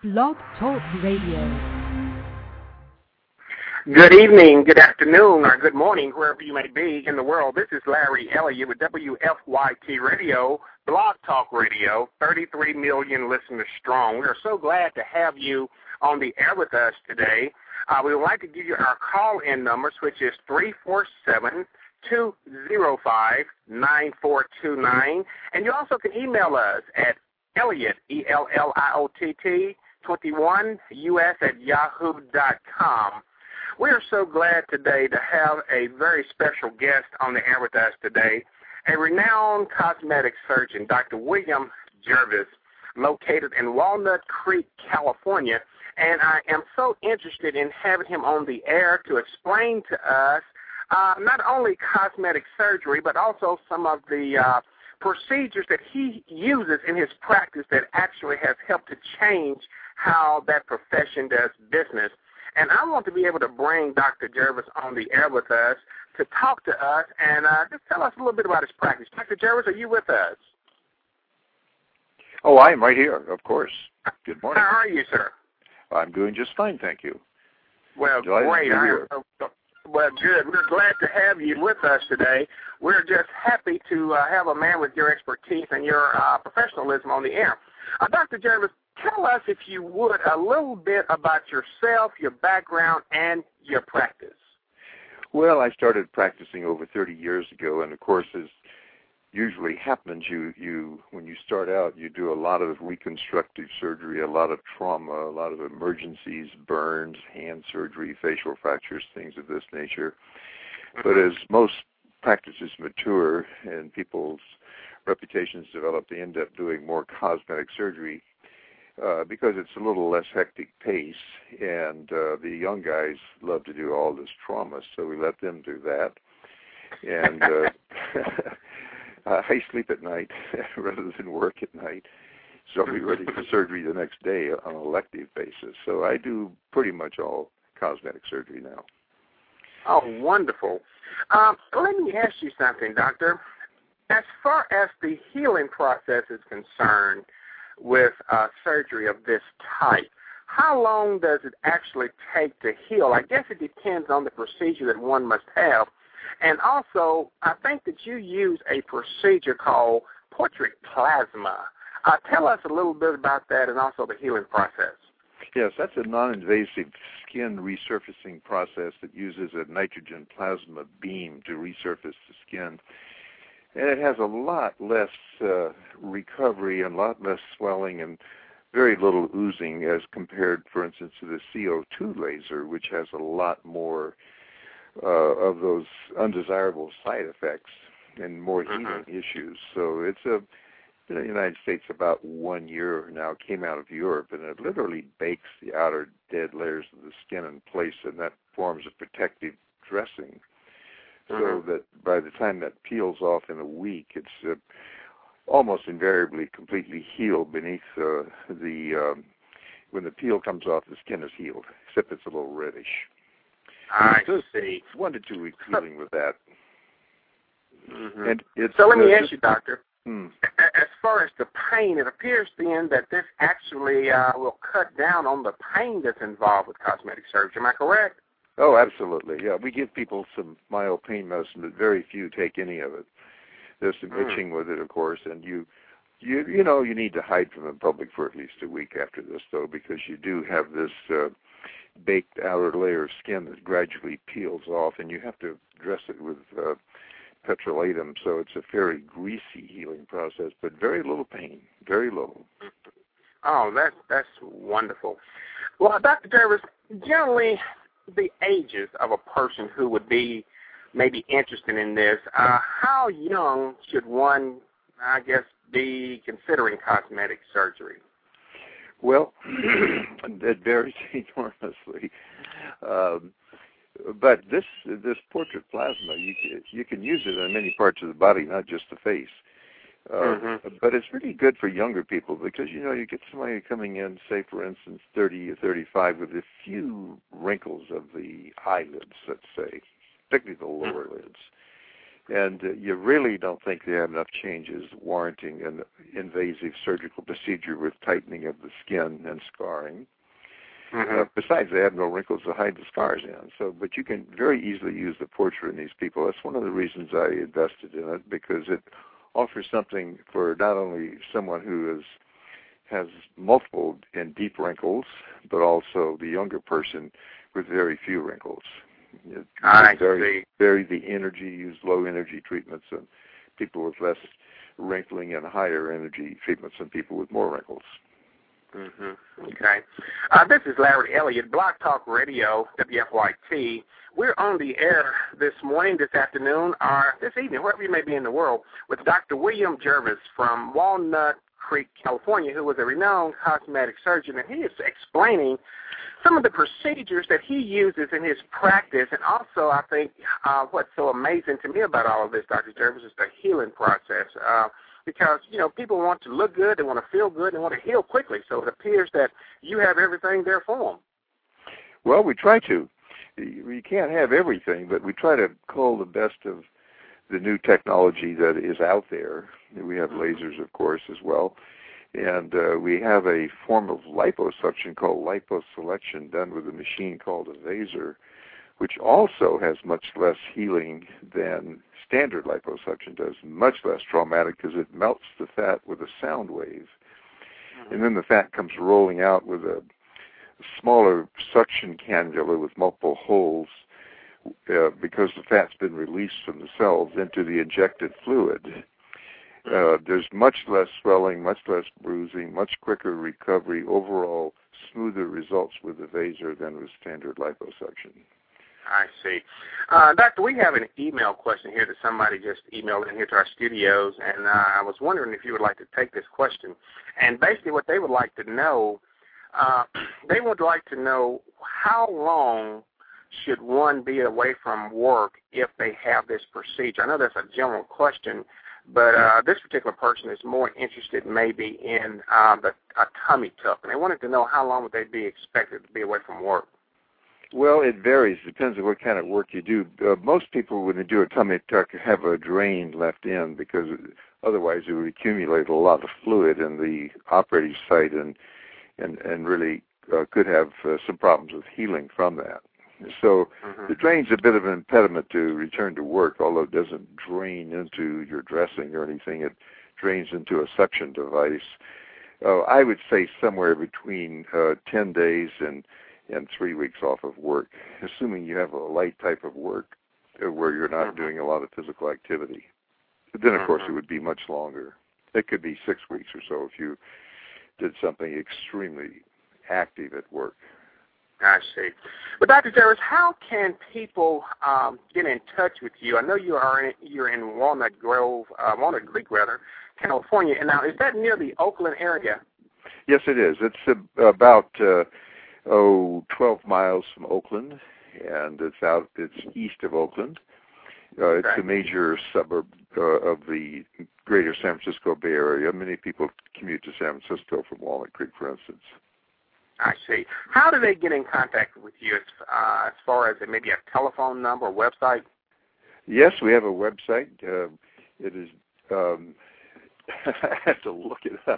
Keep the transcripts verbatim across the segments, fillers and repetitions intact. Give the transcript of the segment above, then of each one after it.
Blog Talk Radio. Good evening, good afternoon, or good morning, wherever you may be in the world. This is Larry Elliott with W F Y T Radio, Blog Talk Radio, thirty-three million listeners strong. We are so glad to have you on the air with us today. Uh, we would like to give you our call-in numbers, which is three four seven, two zero five, nine four two nine. And you also can email us at Elliott, E L L I O T T, twenty-one U S at yahoo dot com. We are so glad today to have a very special guest on the air with us today, a renowned cosmetic surgeon, Doctor William Jervis, located in Walnut Creek, California. And I am so interested in having him on the air to explain to us uh, not only cosmetic surgery, but also some of the uh, procedures that he uses in his practice that actually has helped to change how that profession does business. And I want to be able to bring Doctor Jervis on the air with us to talk to us and uh, just tell us a little bit about his practice. Doctor Jervis, are you with us? Oh, I am right here, of course. Good morning. How are you, sir? I'm doing just fine, thank you. Well, Delighted great. to be I here. am so, well, good. We're glad to have you with us today. We're just happy to uh, have a man with your expertise and your uh, professionalism on the air. Uh, Doctor Jervis, tell us, if you would, a little bit about yourself, your background, and your practice. Well, I started practicing over thirty years ago, and of course, as usually happens, you, you when you start out, you do a lot of reconstructive surgery, a lot of trauma, a lot of emergencies, burns, hand surgery, facial fractures, things of this nature. But as most practices mature and people's reputations develop, they end up doing more cosmetic surgery uh, because it's a little less hectic pace, and uh, the young guys love to do all this trauma, so we let them do that. And uh, I sleep at night rather than work at night, so I'll be ready for surgery the next day on an elective basis. So I do pretty much all cosmetic surgery now. Oh, wonderful. Um, let me ask you something, Doctor. As far as the healing process is concerned with uh, surgery of this type, how long does it actually take to heal? I guess it depends on the procedure that one must have. And also, I think that you use a procedure called portrait plasma. Uh, tell us a little bit about that and also the healing process. Yes, that's a non-invasive skin resurfacing process that uses a nitrogen plasma beam to resurface the skin. And it has a lot less uh, recovery and a lot less swelling and very little oozing as compared, for instance, to the C O two laser, which has a lot more uh, of those undesirable side effects and more healing uh-huh. issues. So it's a, in the United States about one year now, came out of Europe, and it literally bakes the outer dead layers of the skin in place, and that forms a protective dressing. So uh-huh. that by the time that peels off in a week, it's uh, almost invariably completely healed beneath uh, the, um, when the peel comes off, the skin is healed, except it's a little reddish. I so see. One to two weeks healing with that. Mm-hmm. And it's, so let me uh, ask you, Doctor, hmm. as far as the pain, it appears then that this actually uh, will cut down on the pain that's involved with cosmetic surgery. Am I correct? Oh, absolutely. Yeah, we give people some mild pain medicine, but very few take any of it. There's some mm. itching with it, of course, and you, you, you know, you need to hide from the public for at least a week after this, though, because you do have this uh, baked outer layer of skin that gradually peels off, and you have to dress it with uh, petrolatum, so it's a very greasy healing process, but very little pain, very little. Oh, that's that's wonderful. Well, Doctor Jervis, generally, the ages of a person who would be maybe interested in this, uh, how young should one, I guess, be considering cosmetic surgery? Well, it varies enormously. Um, but this this portrait plasma, you you can use it on many parts of the body, not just the face. Uh, mm-hmm. But it's really good for younger people because, you know, you get somebody coming in, say, for instance, thirty or thirty-five with a few wrinkles of the eyelids, let's say, particularly the lower mm-hmm. lids. And uh, you really don't think they have enough changes warranting an invasive surgical procedure with tightening of the skin and scarring. Mm-hmm. Uh, besides, they have no wrinkles to hide the scars in. So, but you can very easily use the Portra in these people. That's one of the reasons I invested in it, because it offers something for not only someone who is has multiple and deep wrinkles, but also the younger person with very few wrinkles. It I very, see. Vary the energy, use low energy treatments, and people with less wrinkling and higher energy treatments than people with more wrinkles. Mm-hmm. Okay. Uh, this is Larry Elliott, Blog Talk Radio, W F Y T. We're on the air this morning, this afternoon, or this evening, wherever you may be in the world, with Doctor William Jervis from Walnut Creek, California, who was a renowned cosmetic surgeon, and he is explaining some of the procedures that he uses in his practice. And also, I think uh, what's so amazing to me about all of this, Doctor Jervis, is the healing process. Uh, because, you know, people want to look good, they want to feel good, they want to heal quickly. So it appears that you have everything there for them. Well, we try to. We can't have everything, but we try to call the best of the new technology that is out there. We have lasers, of course, as well. And uh, we have a form of liposuction called liposelection done with a machine called a Vaser, which also has much less healing than standard liposuction does, much less traumatic because it melts the fat with a sound wave. Mm-hmm. And then the fat comes rolling out with a smaller suction cannula with multiple holes uh, because the fat's been released from the cells into the injected fluid. Uh, there's much less swelling, much less bruising, much quicker recovery, overall smoother results with the Vaser than with standard liposuction. I see. Uh, Doctor, we have an email question here that somebody just emailed in here to our studios, and uh, I was wondering if you would like to take this question. And basically what they would like to know, uh, they would like to know how long should one be away from work if they have this procedure? I know that's a general question, but uh, this particular person is more interested maybe in uh, the, a tummy tuck, and they wanted to know how long would they be expected to be away from work. Well, it varies. It depends on what kind of work you do. Uh, most people, when they do a tummy tuck, have a drain left in because otherwise it would accumulate a lot of fluid in the operating site and and, and really uh, could have uh, some problems with healing from that. So mm-hmm. the drain's a bit of an impediment to return to work, although it doesn't drain into your dressing or anything. It drains into a suction device. Uh, I would say somewhere between uh, ten days and and three weeks off of work, assuming you have a light type of work uh, where you're not mm-hmm. doing a lot of physical activity. But then, of mm-hmm. course, it would be much longer. It could be six weeks or so if you did something extremely active at work. I see. But Doctor Jervis, how can people um, get in touch with you? I know you are in, you're in Walnut Grove, uh, Walnut Creek, rather, California. And now, is that near the Oakland area? Yes, it is. It's uh, about uh, oh twelve miles from Oakland, and it's out. It's east of Oakland. Uh, it's okay. a major suburb uh, of the greater San Francisco Bay Area. Many people commute to San Francisco from Walnut Creek, for instance. I see. How do they get in contact with you as, uh, as far as maybe a telephone number or website? Yes, we have a website. Uh, it is, um, I have to look it up.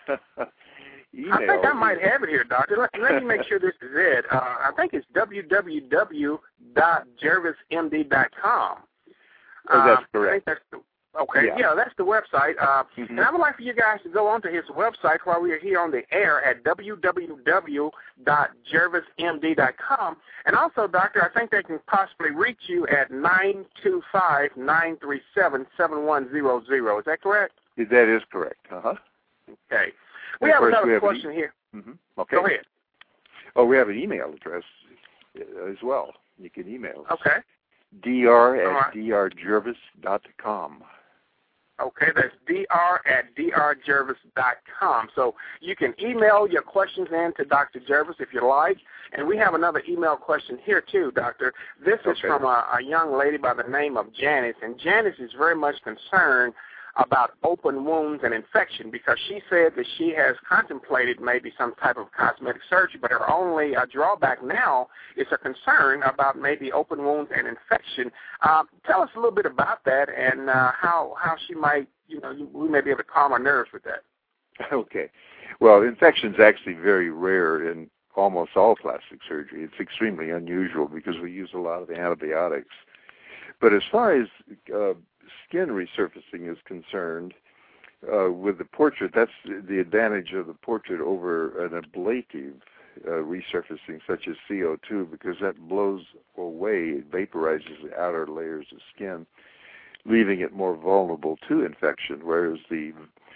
Email. I think I might have it here, Doctor. Let, let me make sure this is it. Uh, I think it's w w w dot jervis m d dot com. Oh, that's correct. I think that's the, okay, yeah. yeah, that's the website. Uh, mm-hmm. And I would like for you guys to go onto his website while we are here on the air at w w w dot jervis m d dot com. And also, Doctor, I think they can possibly reach you at nine two five, nine three seven, seven one zero zero. Is that correct? That is correct. Uh-huh. Okay. We have another we have question e- here. Mm-hmm. Okay. Go ahead. Oh, we have an email address as well. You can email us. Okay. Dr at right. drjervis dot com. Okay, that's dr at drjervis dot com. So you can email your questions in to Doctor Jervis if you like. And we have another email question here, too, Doctor. This is okay. from a, a young lady by the name of Janice. And Janice is very much concerned about open wounds and infection, because she said that she has contemplated maybe some type of cosmetic surgery, but her only uh, drawback now is a concern about maybe open wounds and infection. Uh, tell us a little bit about that and uh, how how she might, you know, we may be able to calm our nerves with that. Okay. Well, infection is actually very rare in almost all plastic surgery. It's extremely unusual because we use a lot of antibiotics. But as far as uh, skin resurfacing is concerned, uh, with the portrait, that's the advantage of the portrait over an ablative uh, resurfacing such as C O two, because that blows away, it vaporizes the outer layers of skin, leaving it more vulnerable to infection, whereas the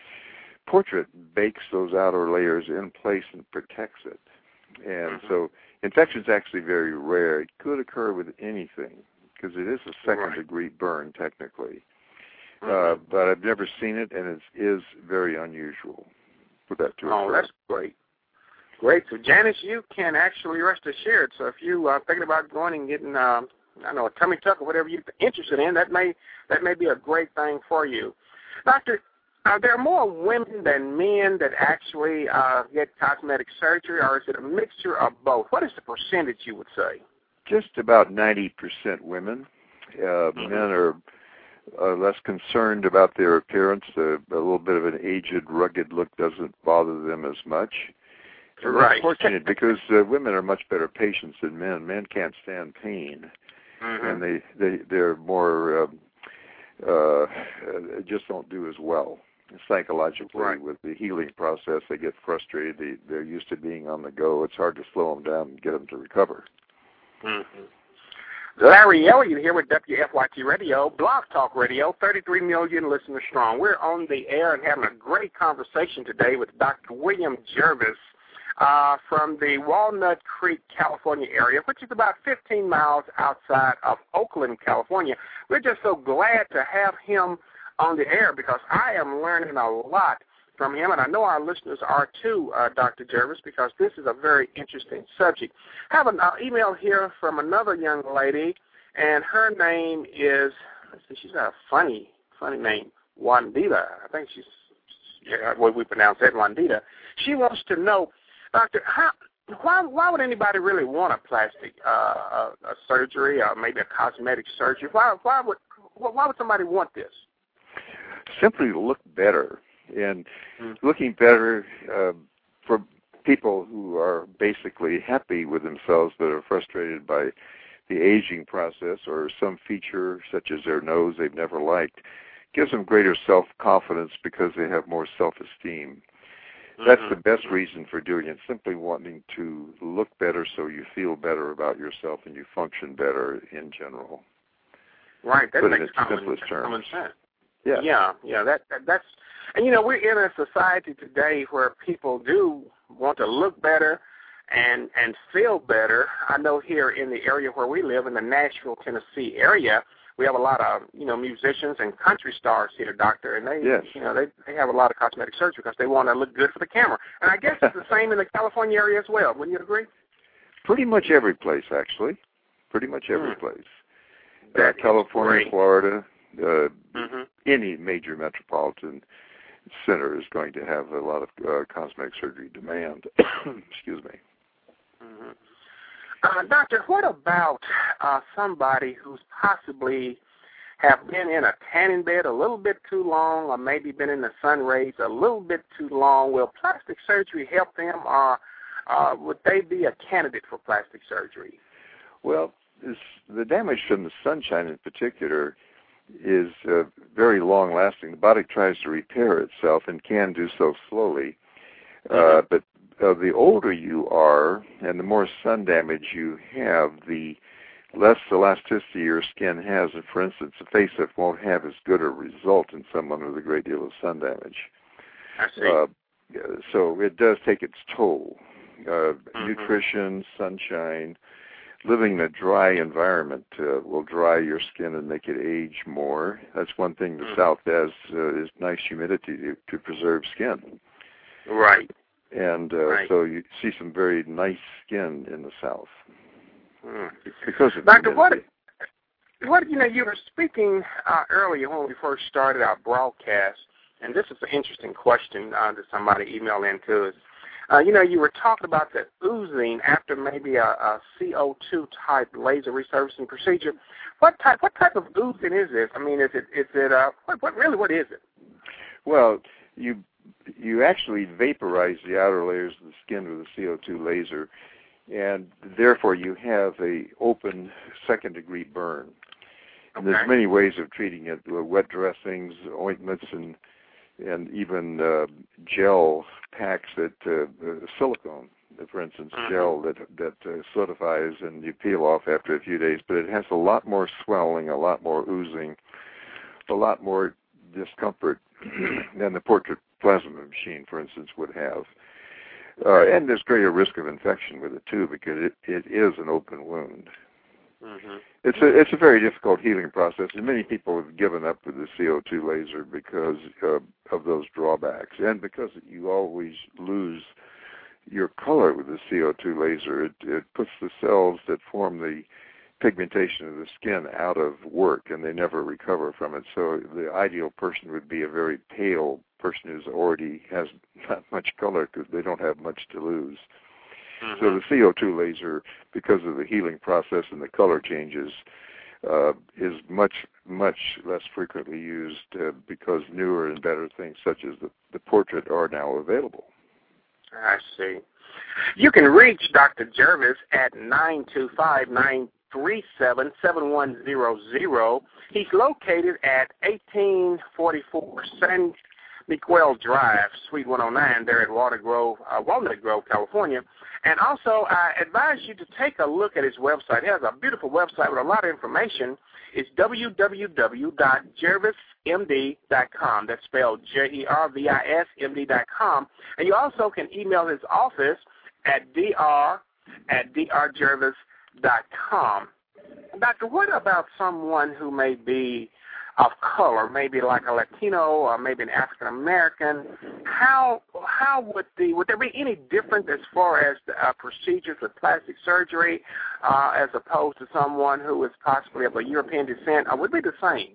portrait bakes those outer layers in place and protects it. And mm-hmm. so infection is actually very rare. It could occur with anything because it is a second-degree right. burn, technically. Mm-hmm. Uh, but I've never seen it, and it is very unusual for that to occur. Oh, that's great. Great. So, Janice, you can actually rest assured. So if you are thinking about going and getting, uh, I don't know, a tummy tuck or whatever you're interested in, that may that may be a great thing for you. Doctor, are there more women than men that actually uh, get cosmetic surgery, or is it a mixture of both? What is the percentage you would say? Just about ninety percent women. Uh, mm-hmm. Men are uh, less concerned about their appearance. Uh, a little bit of an aged, rugged look doesn't bother them as much. And right. That's fortunate because uh, women are much better patients than men. Men can't stand pain, mm-hmm. and they, they, they're more, um, uh, just don't do as well. Psychologically, right. with the healing process, they get frustrated. They, they're used to being on the go. It's hard to slow them down and get them to recover. Mm-hmm. Larry Elliott here with W F Y T Radio, Blog Talk Radio, thirty-three million listeners strong. We're on the air and having a great conversation today with Doctor William Jervis uh, from the Walnut Creek, California area, which is about fifteen miles outside of Oakland, California. We're just so glad to have him on the air because I am learning a lot from him, and I know our listeners are too, uh, Doctor Jervis, because this is a very interesting subject. I have an uh, email here from another young lady, and her name is, let's see, she's got a funny, funny name, Wandita. I think she's, yeah, what we pronounce that, Wandita. She wants to know, Doctor, how, why, why would anybody really want a plastic uh, a, a surgery or maybe a cosmetic surgery? Why, why would, why would somebody want this? Simply to look better, and mm-hmm. looking better uh, for people who are basically happy with themselves but are frustrated by the aging process or some feature such as their nose they've never liked, gives them greater self-confidence because they have more self-esteem. Mm-hmm. That's the best reason for doing it, simply wanting to look better so you feel better about yourself and you function better in general. Right, that but makes in its common, simplest terms. common sense. Yeah, yeah, yeah. That, that that's, and you know, we're in a society today where people do want to look better and and feel better. I know here in the area where we live, in the Nashville, Tennessee area, we have a lot of you know musicians and country stars here, Doctor, and they yes. you know they they have a lot of cosmetic surgery because they want to look good for the camera. And I guess it's the same in the California area as well. Wouldn't you agree? Pretty much every place, actually. Pretty much every mm. place. Uh, California, great. Florida. Uh, mm-hmm. Any major metropolitan center is going to have a lot of uh, cosmetic surgery demand. Excuse me. Mm-hmm. Uh, doctor, what about uh, somebody who's possibly have been in a tanning bed a little bit too long, or maybe been in the sun rays a little bit too long? Will plastic surgery help them, or uh, would they be a candidate for plastic surgery? Well, this, the damage from the sunshine in particular is uh, very long-lasting. The body tries to repair itself and can do so slowly. Uh, mm-hmm. But uh, the older you are and the more sun damage you have, the less elasticity your skin has. And for instance, a facelift won't have as good a result in someone with a great deal of sun damage. I see. Uh, so it does take its toll. Uh, mm-hmm. Nutrition, sunshine, living in a dry environment uh, will dry your skin and make it age more. That's one thing the mm. South has uh, is nice humidity to, to preserve skin. Right. And uh, right. so you see some very nice skin in the South. Mm. Because of Doctor, what, what you know, you were speaking uh, earlier when we first started our broadcast, and this is an interesting question uh, that somebody emailed in to us. Uh, you know, you were talking about the oozing after maybe a, a C O two type laser resurfacing procedure. What type? What type of oozing is this? I mean, is it? Is it? Uh, what, what really? What is it? Well, you you actually vaporize the outer layers of the skin with a C O two laser, and therefore you have a open second degree burn. And Okay. there's many ways of treating it: wet dressings, ointments, and and even uh, gel packs that uh, uh, silicone, for instance, uh-huh. gel that that uh, solidifies and you peel off after a few days. But it has a lot more swelling, a lot more oozing, a lot more discomfort than the portrait plasma machine, for instance, would have. Uh, and there's greater risk of infection with it too, because it, it is an open wound. Mm-hmm. It's a it's a very difficult healing process, and many people have given up with the C O two laser because uh, of those drawbacks, and because you always lose your color with the C O two laser. It, it puts the cells that form the pigmentation of the skin out of work, and they never recover from it. So the ideal person would be a very pale person who's already has not much color because they don't have much to lose. Mm-hmm. So the C O two laser, because of the healing process and the color changes, uh, is much, much less frequently used uh, because newer and better things such as the, the portrait are now available. I see. You can reach Doctor Jervis at nine two five, nine three seven, seven one zero zero. He's located at eighteen forty-four San Miguel Drive, Suite one oh nine, there at Water Grove, uh, Walnut Grove, California. And also, I advise you to take a look at his website. He has a beautiful website with a lot of information. It's w w w dot jervis m d dot com. That's spelled J E R V I S M D dot com. And you also can email his office at dr at d r jervis dot com. Doctor, what about someone who may be of color, maybe like a Latino or maybe an African American? How how would the would there be any difference as far as the uh, procedures with plastic surgery uh, as opposed to someone who is possibly of a European descent, or would it be the same?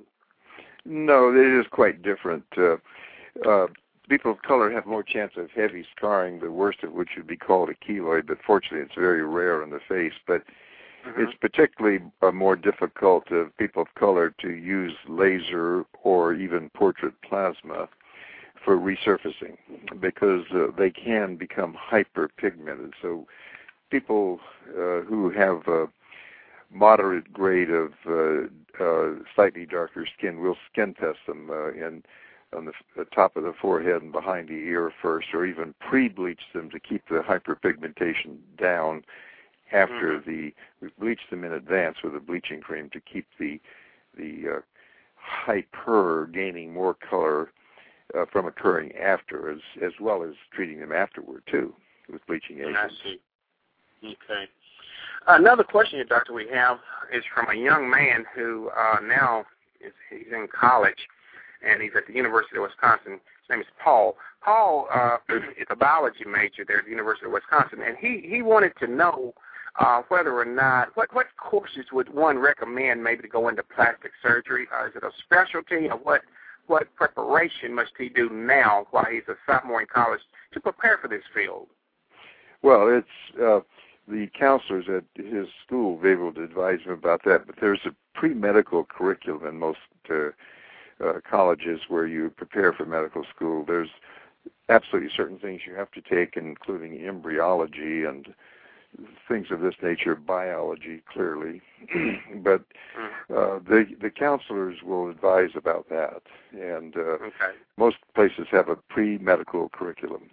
No, it is quite different. Uh, uh, people of color have more chance of heavy scarring, the worst of which would be called a keloid, but fortunately it's very rare in the face. But mm-hmm. It's particularly uh, more difficult of people of color to use laser or even portrait plasma for resurfacing because uh, they can become hyperpigmented. So people uh, who have a moderate grade of uh, uh, slightly darker skin, we'll skin test them uh, in on the, the top of the forehead and behind the ear first, or even pre-bleach them to keep the hyperpigmentation down after mm-hmm. the, we bleach them in advance with a bleaching cream to keep the the uh, hyper gaining more color uh, from occurring after, as as well as treating them afterward too with bleaching agents. I see. Okay. Another question, Doctor, we have is from a young man who uh, now is he's in college, and he's at the University of Wisconsin. His name is Paul. Paul uh, is a biology major there at the University of Wisconsin, and he, he wanted to know uh, whether or not, what, what courses would one recommend maybe to go into plastic surgery? Uh, is it a specialty, or what, what preparation must he do now while he's a sophomore in college to prepare for this field? Well, it's... Uh, the counselors at his school will be able to advise him about that, but there's a pre-medical curriculum in most uh, uh, colleges where you prepare for medical school. There's absolutely certain things you have to take, including embryology and things of this nature, biology, clearly. But uh, the the counselors will advise about that, and uh, okay. most places have a pre-medical curriculum.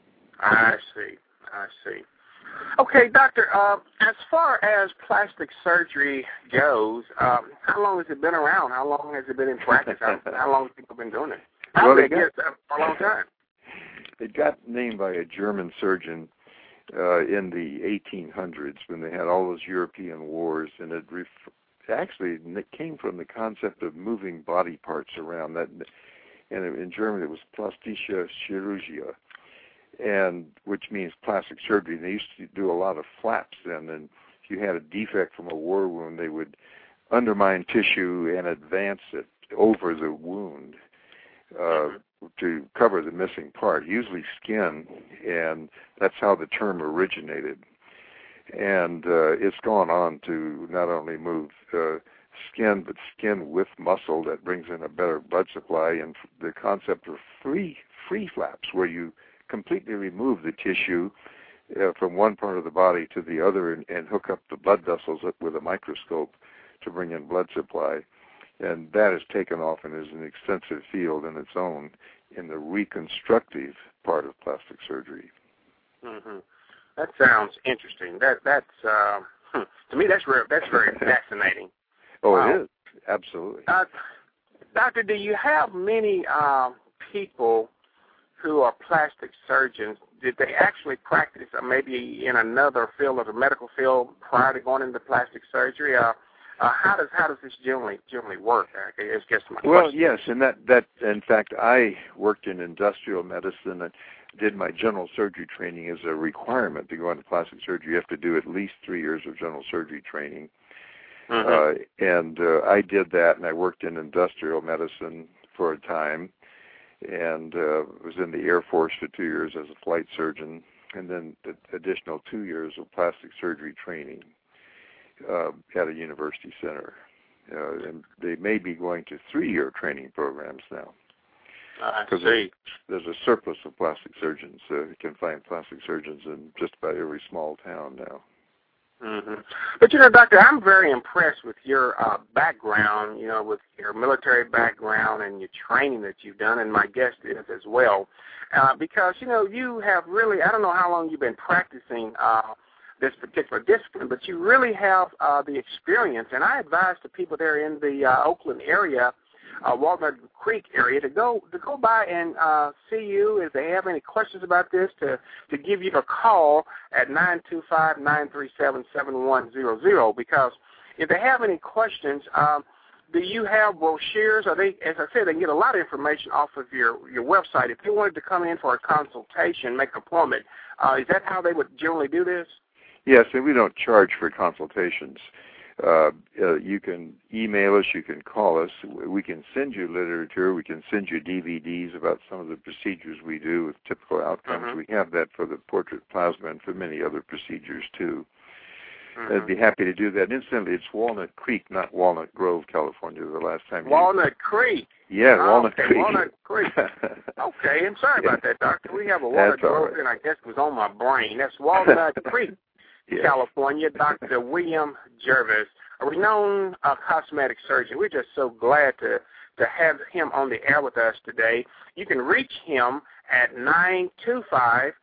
I see. I see. Okay, Doctor, uh, as far as plastic surgery goes, um, how long has it been around? How long has it been in practice? How, how long have people been doing it? How well, it got, uh, for a long time? It got named by a German surgeon uh, in the eighteen hundreds when they had all those European wars, and it ref- actually it came from the concept of moving body parts around. That, and in German it was Plastische Chirurgia, and which means plastic surgery. And they used to do a lot of flaps then, and if you had a defect from a war wound, they would undermine tissue and advance it over the wound uh, mm-hmm. to cover the missing part, usually skin, and that's how the term originated. And uh, it's gone on to not only move uh, skin, but skin with muscle that brings in a better blood supply, and the concept of free free flaps, where you completely remove the tissue uh, from one part of the body to the other and, and hook up the blood vessels with a microscope to bring in blood supply. And that has taken off and is an extensive field in its own in the reconstructive part of plastic surgery. Mm-hmm. That sounds interesting. That that's uh, to me that's very, that's very fascinating. Oh, wow. It is absolutely. Uh, Doctor, do you have many uh, people who are plastic surgeons? Did they actually practice uh, maybe in another field or the medical field prior to going into plastic surgery? Uh, uh, how does how does this generally generally work? I guess my well, question. yes, and that that in fact I worked in industrial medicine and did my general surgery training as a requirement to go into plastic surgery. You have to do at least three years of general surgery training. Mm-hmm. Uh, and uh, I did that, and I worked in industrial medicine for a time, and uh, was in the Air Force for two years as a flight surgeon, and then the additional two years of plastic surgery training uh, at a university center. Uh, and they may be going to three-year training programs now. I Because see. There's a surplus of plastic surgeons. Uh, you can find plastic surgeons in just about every small town now. Mm-hmm. But, you know, Doctor, I'm very impressed with your uh, background, you know, with your military background and your training that you've done, and my guest is as well, uh, because, you know, you have really, I don't know how long you've been practicing uh, this particular discipline, but you really have uh, the experience, and I advise the people there in the uh, Oakland area, Uh, Walnut Creek area, to go to go by and uh, see you if they have any questions about this, to, to give you a call at nine two five, nine three seven, seven one zero zero, because if they have any questions, um, do you have brochures? Or they, as I said, they can get a lot of information off of your, your website. If they wanted to come in for a consultation, make an appointment, uh, is that how they would generally do this? Yes, and we don't charge for consultations. Uh, uh, you can email us, you can call us, we can send you literature, we can send you D V Ds about some of the procedures we do with typical outcomes. Mm-hmm. We have that for the portrait plasma and for many other procedures too. Mm-hmm. I'd be happy to do that. Incidentally, it's Walnut Creek, not Walnut Grove, California, the last time. Walnut you... Creek? Yeah, oh, Walnut okay. Creek. Walnut Creek. Okay, I'm sorry about that, Doctor. We have a Walnut Grove, right. And I guess it was on my brain. That's Walnut Creek. Yes. California, Doctor William Jervis, a renowned uh, cosmetic surgeon. We're just so glad to, to have him on the air with us today. You can reach him at nine two five,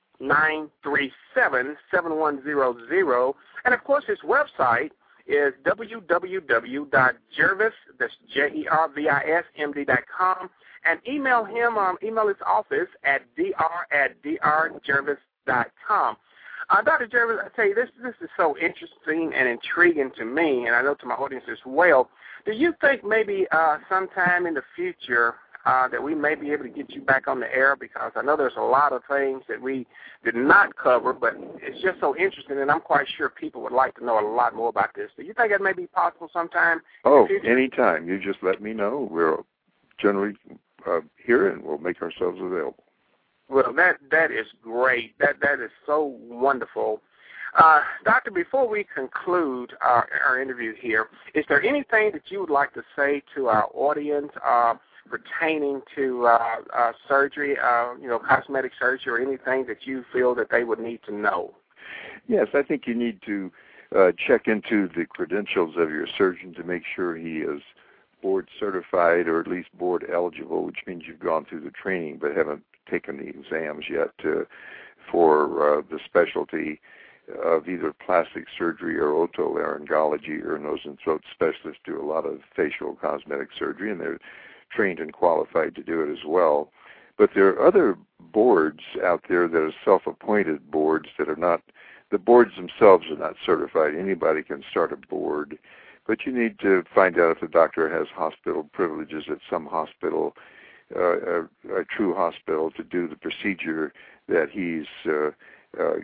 nine three seven, seven one zero zero. And, of course, his website is w w w dot jervis, that's J E R V I S M D dot com, and email him, um, email his office at dr at drjervis dot com. Uh, Doctor Jervis, I tell you, this this is so interesting and intriguing to me, and I know to my audience as well. Do you think maybe uh, sometime in the future uh, that we may be able to get you back on the air? Because I know there's a lot of things that we did not cover, but it's just so interesting, and I'm quite sure people would like to know a lot more about this. Do you think that may be possible sometime Oh, in the future? Anytime. You just let me know. We're generally uh, here, and we'll make ourselves available. Well, that that is great. That that is so wonderful. Uh, Doctor, before we conclude our, our interview here, is there anything that you would like to say to our audience uh, pertaining to uh, uh, surgery, uh, you know, cosmetic surgery, or anything that you feel that they would need to know? Yes, I think you need to uh, check into the credentials of your surgeon to make sure he is board certified or at least board eligible, which means you've gone through the training but haven't taken the exams yet uh, for uh, the specialty of either plastic surgery or otolaryngology, or nose and throat specialists do a lot of facial cosmetic surgery, and they're trained and qualified to do it as well. But there are other boards out there that are self-appointed boards that are not, the boards themselves are not certified. Anybody can start a board, but you need to find out if the doctor has hospital privileges at some hospital, uh, a, a true hospital, to do the procedure that he's uh, uh, uh,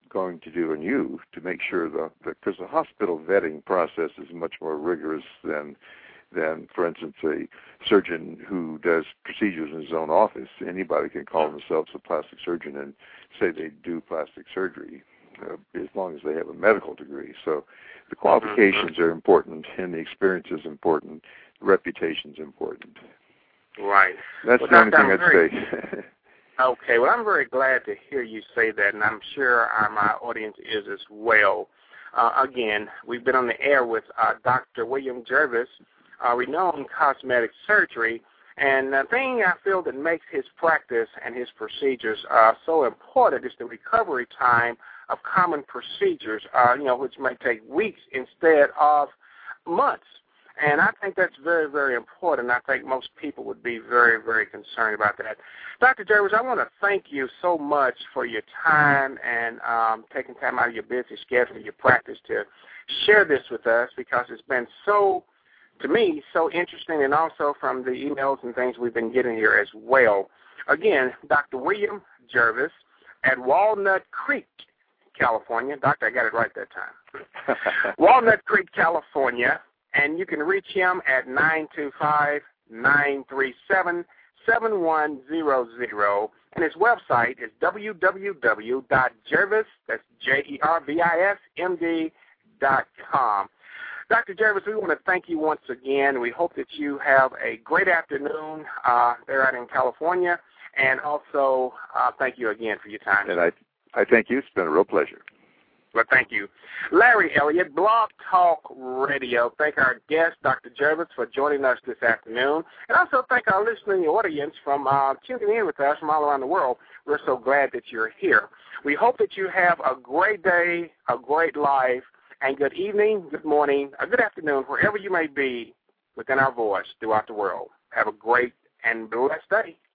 going to do in you to make sure that, because the hospital vetting process is much more rigorous than, than, for instance, a surgeon who does procedures in his own office. Anybody can call themselves a plastic surgeon and say they do plastic surgery, uh, as long as they have a medical degree. So the qualifications mm-hmm. are important, and the experience is important. The reputation is important. Right. That's well, the only thing I'd very, say. Okay. Well, I'm very glad to hear you say that, and I'm sure our, my audience is as well. Uh, again, we've been on the air with uh, Doctor William Jervis, uh, renowned cosmetic surgery, and the thing I feel that makes his practice and his procedures uh, so important is the recovery time of common procedures, uh, you know, which may take weeks instead of months. And I think that's very, very important. I think most people would be very, very concerned about that. Doctor Jervis, I want to thank you so much for your time and um, taking time out of your busy schedule, your practice to share this with us, because it's been so, to me, so interesting, and also from the emails and things we've been getting here as well. Again, Doctor William Jervis at Walnut Creek, California. Doctor, I got it right that time. Walnut Creek, California. And you can reach him at nine two five, nine three seven, seven one zero zero. And his website is w w w dot jervis, that's J E R V I S M D, dot com. Doctor Jervis, we want to thank you once again. We hope that you have a great afternoon uh, there out in California. And also, uh, thank you again for your time. And I, I thank you. It's been a real pleasure. Well, thank you. Larry Elliott, Blog Talk Radio. Thank our guest, Doctor Jervis, for joining us this afternoon. And also thank our listening audience from uh, tuning in with us from all around the world. We're so glad that you're here. We hope that you have a great day, a great life, and good evening, good morning, a good afternoon, wherever you may be within our voice throughout the world. Have a great and blessed day.